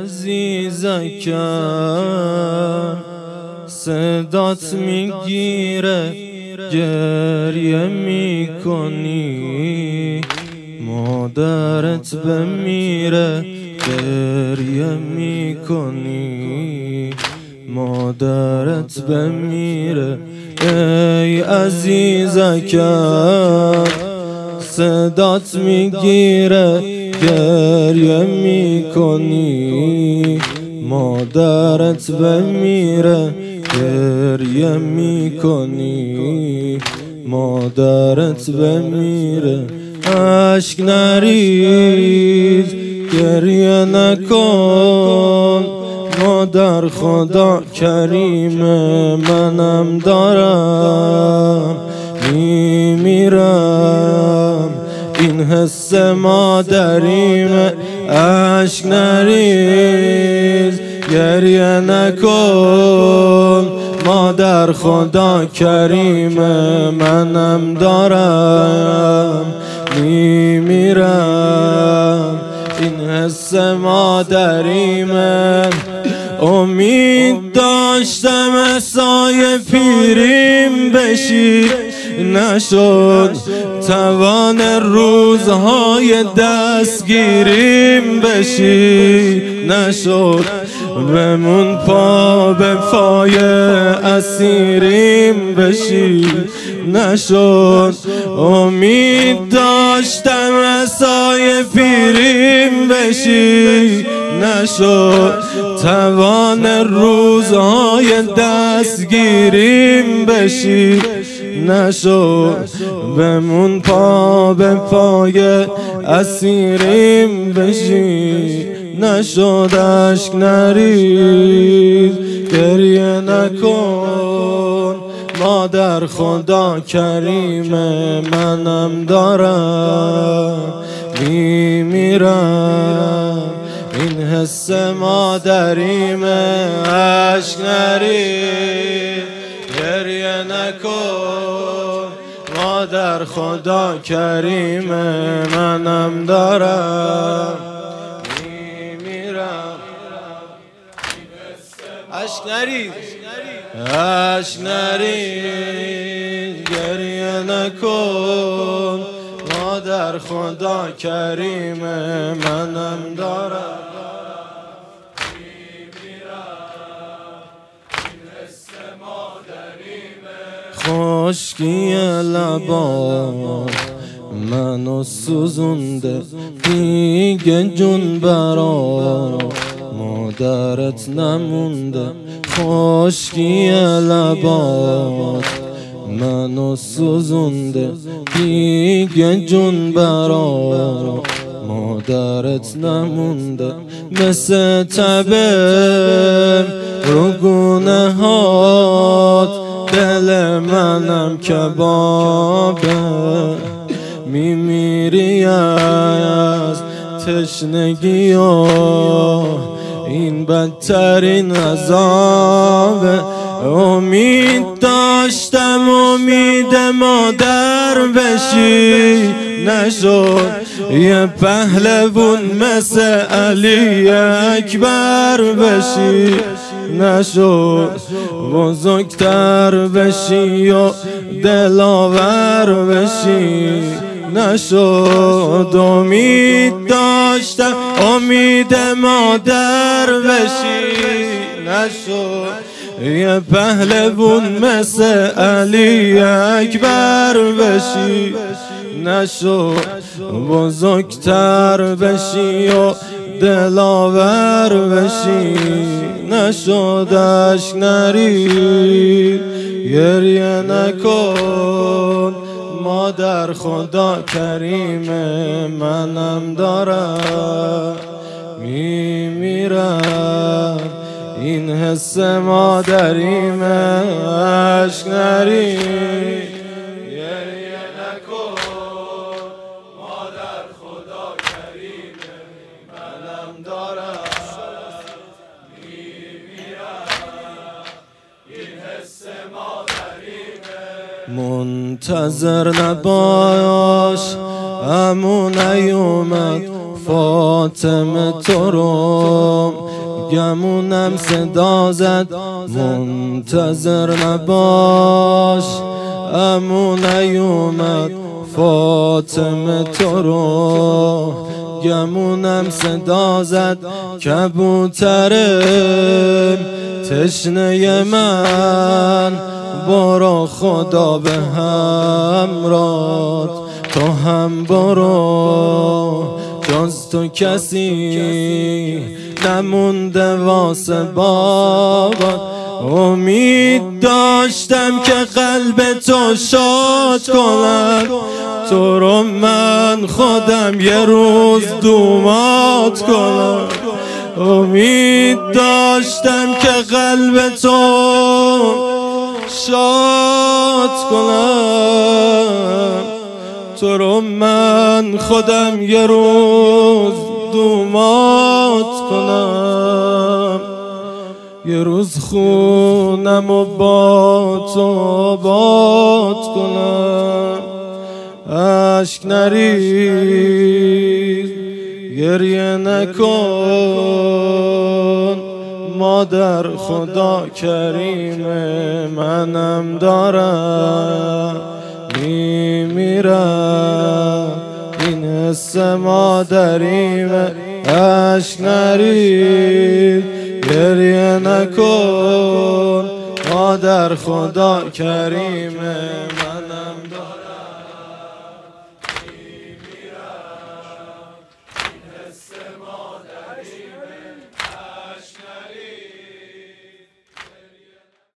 عزیزکم صدات میگیره گریه میکنی، مادرت بمیره گریه میکنی، مادرت بمیره. ای عزیزکم صدات میگیره گریه میکنی، مادرت بمیره گریه میکنی، مادرت بمیره. اشک نریز گریه نکن، مادر خدا کریمه، منم دارم میمیرم، این حس مادریمه. اشک نریز گریه نکن، مادر خدا کریمه، منم دارم میمیرم، این حس مادریمه. امید داشتم سایه پیریم بشی، نشد توان روزهای دستگیریم بشی، نشد بمون پا به پای اسیریم بشی، نشد. امید داشتم سایه پیریم بشی، نشد توان روزهای دستگیریم بشی، نشد بمون پا به پای اسیریم بشی، نشد. اشک نریز گریه نکن، مادر خدا کریمه، منم دارم میمیرم، این حس مادریمه. اشک نریز گریه نکن، مادر خدا کریمه، منم دارم میمیرم. اشک نریز اشک نریز گریه نکن، مادر خدا کریمه، منم دارم خشکی لبا منو سوزونده، دیگه جون برا مادرت نمونده. خشکی لبا منو سوزونده، دیگه جون برا مادرت نمونده. مثل تبه رو گونه هات، دل منم کبابه، میمیری از تشنگی و این بدترین عذابه. امید داشتم امید مادر بشی، نشد یه پهلوون مثل علی اکبر بشی، نشد بزرگتر بشی و دلاور بشی، نشد. امید داشتم امید مادر بشی، نشد یه پهلوون مثل علی اکبر بشی، نشد بزرگتر بشی و دلاور بشی، نشد. اشک نریز گریه نکن، مادر خدا کریمه، منم دارم میمیرم، این حس مادریمه. اشک نریز گریه نکن، مادر خدا کریمه، منم دارم میمیرم، این حس مادریمه. منتظر نباش عمو نیومد، فاطمه تو رو گمونم صدا زد منتظر نباش امو نیومد فاطمه تو رو گمونم صدا زد کبوترم تشنه من برو خدا به همراه تو هم برو جز تو کسی نمونده واسه بابا امید داشتم که قلب تو شاد کنم تو رو من خودم یه روز دومات کنم امید داشتم که قلب تو شاد کنم تو رو من خودم یه روز دومات کنم یه روز خونم و با تو آباد کنم عشق نریز گریه نکن مادر خدا کریمه منم دارم میمیرم این حس مادریمه عشق نریز گریه نکن مادر خدا کریمه منم دارم